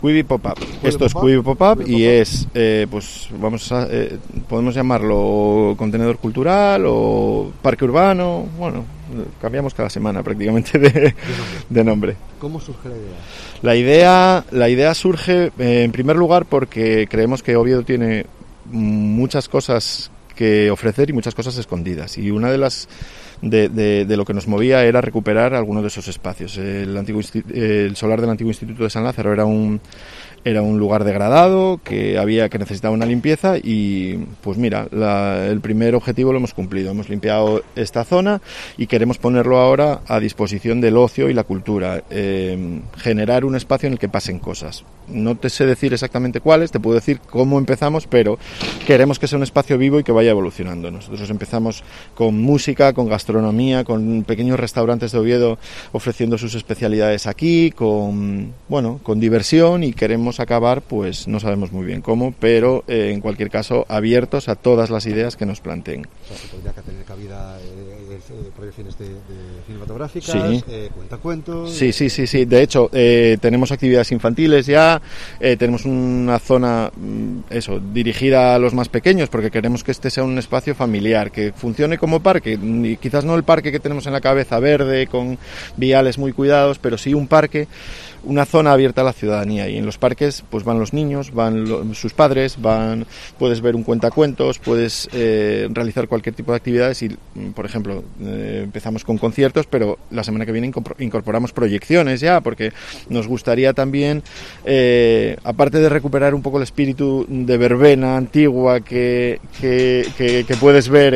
Quibi Pop-Up. Esto es Quibi Pop-Up y es, podemos llamarlo contenedor cultural o parque urbano. Bueno, cambiamos cada semana prácticamente de nombre. ¿Cómo surge la idea? La idea surge, en primer lugar, porque creemos que Oviedo tiene muchas cosas que ofrecer y muchas cosas escondidas. Y una de las de lo que nos movía era recuperar algunos de esos espacios. El solar del antiguo Instituto de San Lázaro era un lugar degradado que necesitaba una limpieza y pues mira, el primer objetivo lo hemos cumplido. Hemos limpiado esta zona y queremos ponerlo ahora a disposición del ocio y la cultura, generar un espacio en el que pasen cosas. No te sé decir exactamente cuáles, te puedo decir cómo empezamos, pero queremos que sea un espacio vivo y que vaya evolucionando. Nosotros empezamos con música, con gastronomía, con pequeños restaurantes de Oviedo ofreciendo sus especialidades aquí, con diversión, y queremos acabar, pues no sabemos muy bien cómo, pero en cualquier caso abiertos a todas las ideas que nos planteen. O sea, que tendría que tener cabida proyecciones cinematográficas, cuentacuentos. Sí. De hecho, tenemos actividades infantiles ya, tenemos una zona dirigida a los más pequeños, porque queremos que este sea un espacio familiar, que funcione como parque, y quizás no el parque que tenemos en la cabeza verde con viales muy cuidados, pero sí un parque, una zona abierta a la ciudadanía, y en los parques pues van los niños, van sus padres, puedes ver un cuentacuentos, puedes realizar cualquier tipo de actividades y, por ejemplo, empezamos con conciertos, pero la semana que viene incorporamos proyecciones ya, porque nos gustaría también, aparte de recuperar un poco el espíritu de verbena antigua que puedes ver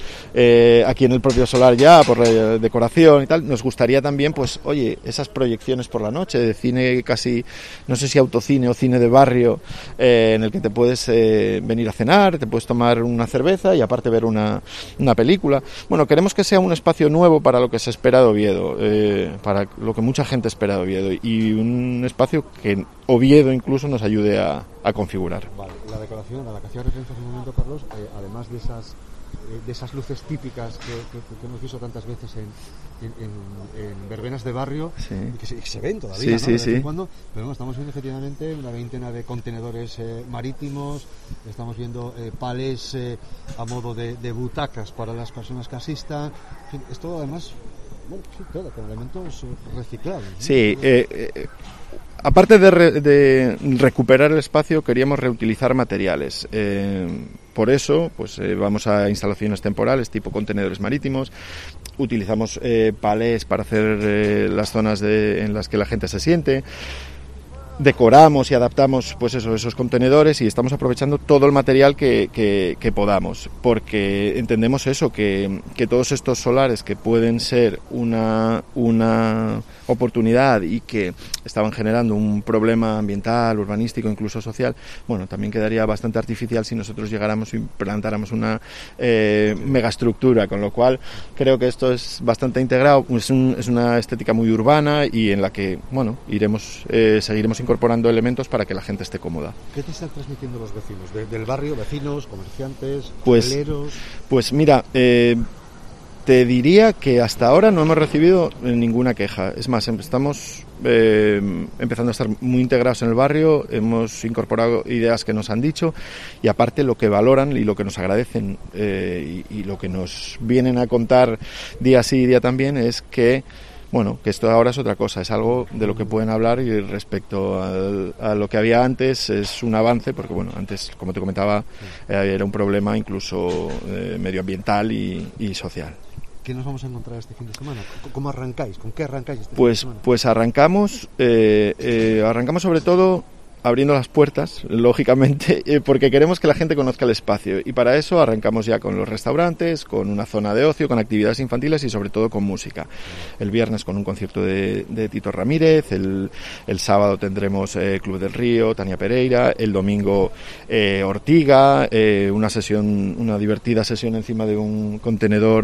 aquí en el propio solar ya, por la decoración y tal, nos gustaría también, pues, oye, esas proyecciones por la noche de cine casi, no sé si autocine o cine de barrio, en el que te puedes venir a cenar, te puedes tomar una cerveza y aparte ver una película. Bueno, queremos que sea un espacio nuevo para lo que se espera de Oviedo, para lo que mucha gente espera de Oviedo, y un espacio que Oviedo incluso nos ayude a configurar. Vale, la decoración a la que hacía referencia hace un momento, Carlos, además de esas luces típicas que hemos visto tantas veces en verbenas de barrio, sí, y que se ven todavía, sí, ¿no? De vez en sí. cuando, pero bueno, estamos viendo efectivamente una veintena de contenedores marítimos, estamos viendo palés a modo de butacas para las personas que asistan, en fin, es todo además, bueno, sí, todo con elementos reciclables, ¿no? Sí, aparte de recuperar el espacio, queríamos reutilizar materiales. Por eso, pues vamos a instalaciones temporales tipo contenedores marítimos. Utilizamos palés para hacer las zonas en las que la gente se siente. Decoramos y adaptamos, pues esos contenedores, y estamos aprovechando todo el material que podamos, porque entendemos eso, que todos estos solares que pueden ser una oportunidad y que estaban generando un problema ambiental, urbanístico, incluso social, bueno, también quedaría bastante artificial si nosotros llegáramos y plantáramos una megaestructura, con lo cual creo que esto es bastante integrado, es una estética muy urbana y en la que, bueno, seguiremos incorporando elementos para que la gente esté cómoda. ¿Qué te están transmitiendo los vecinos del barrio? Vecinos, comerciantes, hoteleros. Pues mira, te diría que hasta ahora no hemos recibido ninguna queja. Es más, estamos empezando a estar muy integrados en el barrio, hemos incorporado ideas que nos han dicho, y aparte lo que valoran y lo que nos agradecen y lo que nos vienen a contar día sí y día también es que, bueno, que esto ahora es otra cosa, es algo de lo que pueden hablar, y respecto a lo que había antes es un avance, porque bueno, antes, como te comentaba, era un problema incluso medioambiental y social. ¿Qué nos vamos a encontrar este fin de semana? ¿Cómo arrancáis? ¿Con qué arrancáis este fin de semana? Pues arrancamos sobre todo abriendo las puertas, lógicamente, porque queremos que la gente conozca el espacio, y para eso arrancamos ya con los restaurantes, con una zona de ocio, con actividades infantiles y sobre todo con música. El viernes con un concierto de Tito Ramírez, el sábado tendremos Club del Río, Tania Pereira, el domingo Ortiga, una divertida sesión encima de un contenedor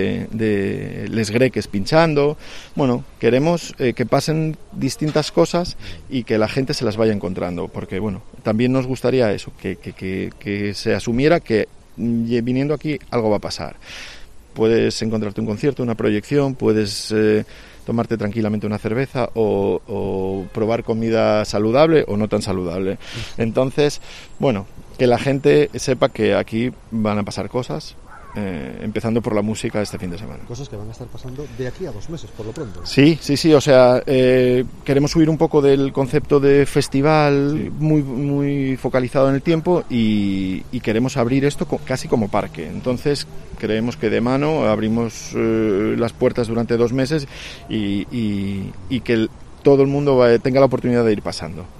de Les Greques pinchando. Bueno, queremos que pasen distintas cosas y que la gente se las vaya encontrando, porque bueno, también nos gustaría eso, que se asumiera que viniendo aquí algo va a pasar. Puedes encontrarte un concierto, una proyección, puedes tomarte tranquilamente una cerveza o probar comida saludable o no tan saludable. Entonces, bueno, que la gente sepa que aquí van a pasar cosas, empezando por la música este fin de semana. Cosas que van a estar pasando de aquí a 2 meses, por lo pronto. Sí, o sea, queremos huir un poco del concepto de festival, muy focalizado en el tiempo, y queremos abrir esto casi como parque. Entonces creemos que de mano abrimos las puertas durante 2 meses y que todo el mundo tenga la oportunidad de ir pasando.